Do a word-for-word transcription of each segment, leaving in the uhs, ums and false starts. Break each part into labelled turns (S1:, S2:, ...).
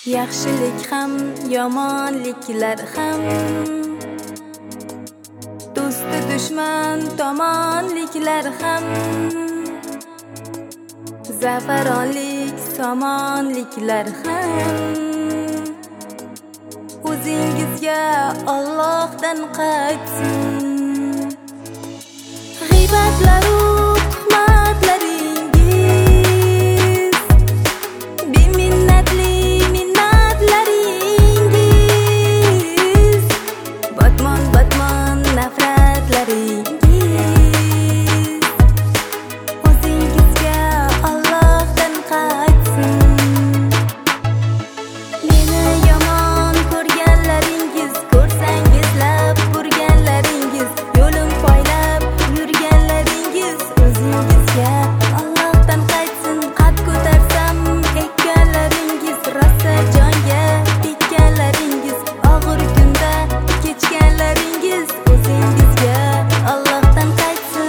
S1: Yaxshilik ham, yomonliklar ham, do'sti dushman tomonliklar ham, zafaronlik somonliklar ham. O'zingizga Allohdan qaytsin. G'iybatlaru tuhmatlaringiz, beminnatli minnatlaringiz, botmon botmon nafratlaringiz, o'zingizga Allohdan qaytsin. Meni yomon ko'rganlaringiz, ko'rsangizlab burganlaringiz, yo'lim poylab yurganlaringiz, o'zingizga Allohdan qaytsin. Qad ko'tarsam ekkanlaringiz, rosa jonga tekkanlaringiz, og'ir kunda kechganlaringiz, o'zingizga Allohdan qaytsin.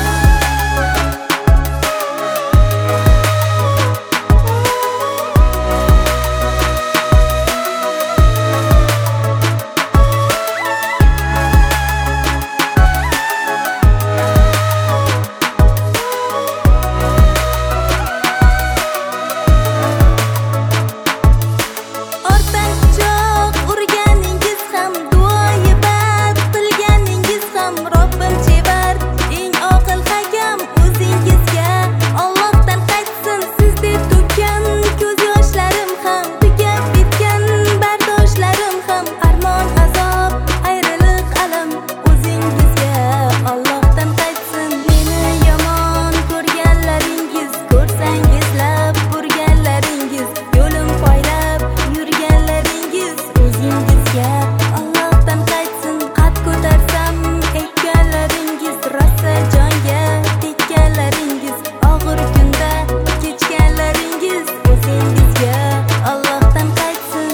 S1: Ortan pichoq urganingiz ham, duoyi bad qilganingiz ham, Robbim chevar, eng oqil hakam, o'zingizga Allohdan qaytsin. Siz deb to'kkan ko'z yoshlarim ham, tugab bitgan bardoshlarim ham, armon azob ayriliq alam, o'zingizga Allohdan qaytsin. Meni yomon ko'rganlaringiz, ko'rsangizlab burganlaringiz, yo'lim poylab yurganlaringiz, o'zingizga Allohdan qaytsin. Qad ko'tarsam ekkanlaringiz, rosa jonga tekkanlaringiz, og'ir kunda kechganlaringiz, o'zingizga Allohdan qaytsin.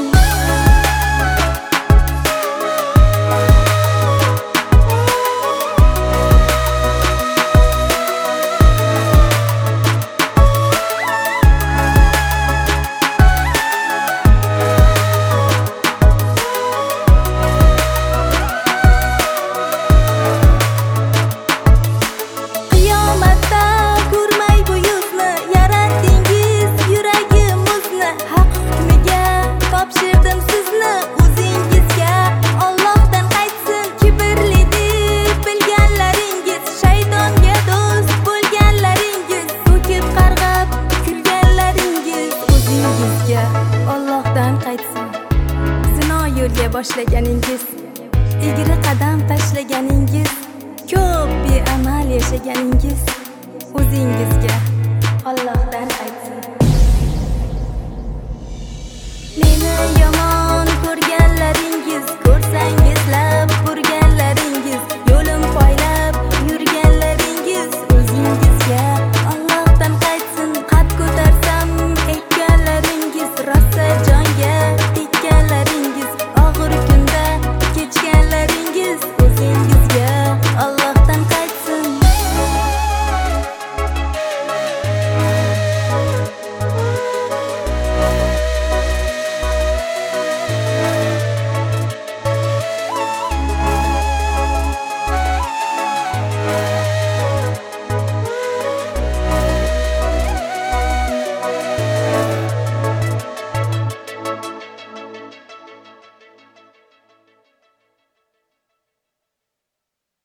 S1: Qiyomatda ko'rmay bu yuzni, yaratdingiz yuragimizni, haq hukmiga topshirdim sizni, o'zingizga Allohdan qaytsin. Kibrli deb bilganlaringiz, shaytonga do'st bo'lganlaringiz, so'kib qarg'ab kulganlaringiz, o'zingizga Allohdan qaytsin. Zino yo'lga boshlaganingiz, egri qadam tashlaganingiz, ko'p beamal yashaganingiz, o'zingizga